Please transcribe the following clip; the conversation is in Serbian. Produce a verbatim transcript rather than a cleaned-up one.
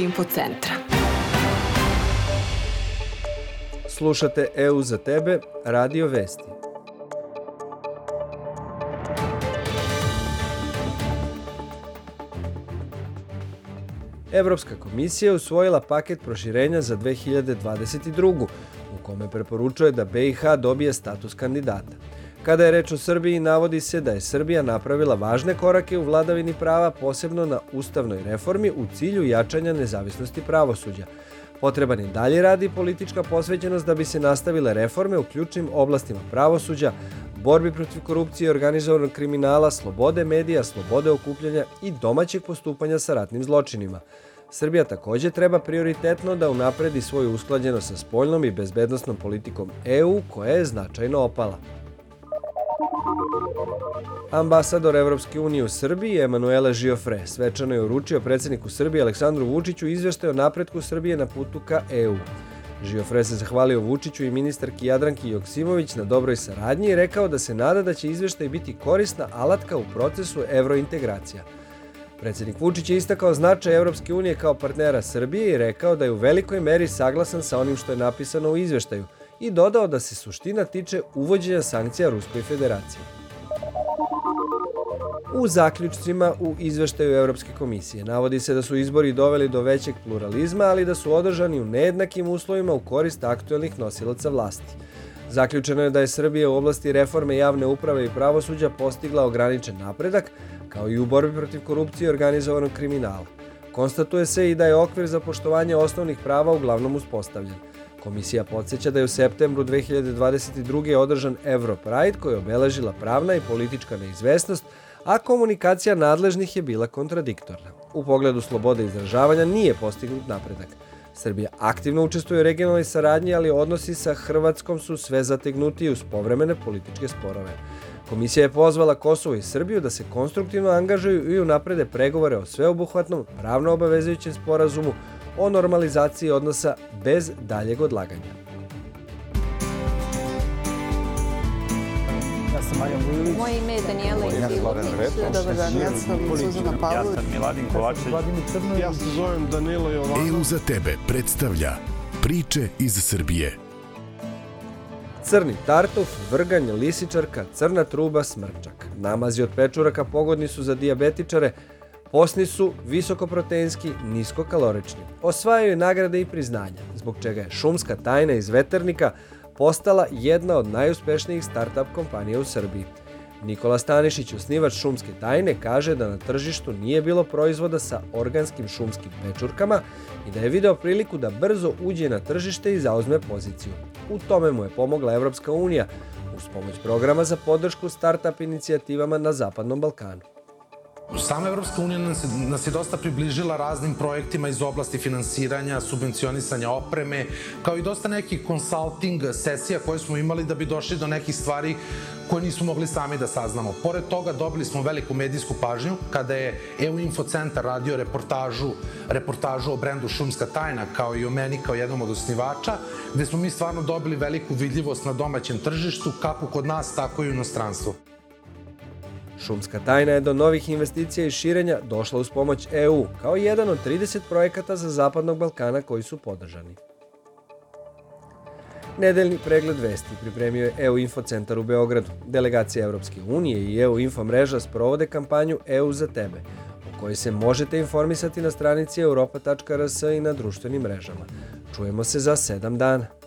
Infocentra. Slušate E U za tebe, Radio Vesti. Evropska komisija je usvojila paket proširenja za dve hiljade dvadeset drugu. u kome preporučuje da B i H dobije status kandidata. Kada je reč o Srbiji, navodi se da je Srbija napravila važne korake u vladavini prava, posebno na ustavnoj reformi u cilju jačanja nezavisnosti pravosuđa. Potreban je dalji rad i politička posvećenost da bi se nastavile reforme u ključnim oblastima pravosuđa, borbi protiv korupcije i organizovanog kriminala, slobode medija, slobode okupljanja i domaćeg postupanja sa ratnim zločinima. Srbija također treba prioritetno da unapredi svoju usklađenost sa spoljnom i bezbednosnom politikom E U, koja je značajno opala. Ambasador Evropske unije u Srbiji, Emanuele Žiofre, svečano je uručio predsjedniku Srbije Aleksandru Vučiću izveštaj o napretku Srbije na putu ka E U. Žiofre se zahvalio Vučiću i ministarki Jadranki Joksimović na dobroj saradnji i rekao da se nada da će izveštaj biti korisna alatka u procesu evrointegracija. Predsjednik Vučić je istakao značaj Evropske unije kao partnera Srbije i rekao da je u velikoj meri saglasan sa onim što je napisano u izveštaju i dodao da se suština tiče uvođenja sankcija Ruskoj federaciji. U zaključcima u izveštaju Evropske komisije navodi se da su izbori doveli do većeg pluralizma, ali da su održani u nejednakim uslovima u korist aktuelnih nosilaca vlasti. Zaključeno je da je Srbija u oblasti reforme javne uprave i pravosuđa postigla ograničen napredak, kao i u borbi protiv korupcije i organizovanog kriminala. Konstatuje se i da je okvir za poštovanje osnovnih prava uglavnom uspostavljen. Komisija podsjeća da je u septembru dve hiljade dvadeset druge. održan Europride koji je obeležila pravna i politička neizvesnost, a komunikacija nadležnih je bila kontradiktorna. U pogledu slobode izražavanja nije postignut napredak. Srbija aktivno učestvuje u regionalnoj saradnji, ali odnosi sa Hrvatskom su sve zategnutiji uz povremene političke sporove. Komisija je pozvala Kosovo i Srbiju da se konstruktivno angažuju i unaprede pregovore o sveobuhvatnom, pravno obavezujućem sporazumu o normalizaciji odnosa bez daljeg odlaganja. Ja sam Marjan Vujović. Moje ime je Danijela Izilović. Dobar dan, ja sam Suzana Pavlović. Ja sam Miladin Kovačević. Ja se zovem Danilo Jovanović. E U za tebe predstavlja priče iz Srbije. Crni tartuf, vrganj, lisičarka, crna truba, smrčak. Namazi od pečuraka pogodni su za dijabetičare, posni su, visokoproteinski, niskokalorični. Osvajaju nagrade i priznanja, zbog čega je šumska tajna iz Veternika postala jedna od najuspešnijih start-up kompanija u Srbiji. Nikola Stanišić, osnivač šumske tajne, kaže da na tržištu nije bilo proizvoda sa organskim šumskim pečurkama i da je video priliku da brzo uđe na tržište i zauzme poziciju. U tome mu je pomogla Evropska unija uz pomoć programa za podršku start-up inicijativama na Zapadnom Balkanu. Sama Evropska unija nas, nas je dosta približila raznim projektima iz oblasti finansiranja, subvencionisanja opreme, kao i dosta nekih consulting sesija koje smo imali da bi došli do nekih stvari koje nismo mogli sami da saznamo. Pored toga dobili smo veliku medijsku pažnju kada je E U Infocentar radio reportažu, reportažu o brendu Šumska tajna, kao i o meni kao jednom od osnivača, gde smo mi stvarno dobili veliku vidljivost na domaćem tržištu, kako kod nas, tako i u inostranstvu. Šumska tajna je do novih investicija i širenja došla uz pomoć E U, kao jedan od trideset projekata za Zapadnog Balkana koji su podržani. Nedeljni pregled vesti pripremio je E U Infocentar u Beogradu. Delegacija Evropske unije i E U Info mreža sprovode kampanju E U za tebe, o kojoj se možete informisati na stranici europa tačka r s i na društvenim mrežama. Čujemo se za sedam dana.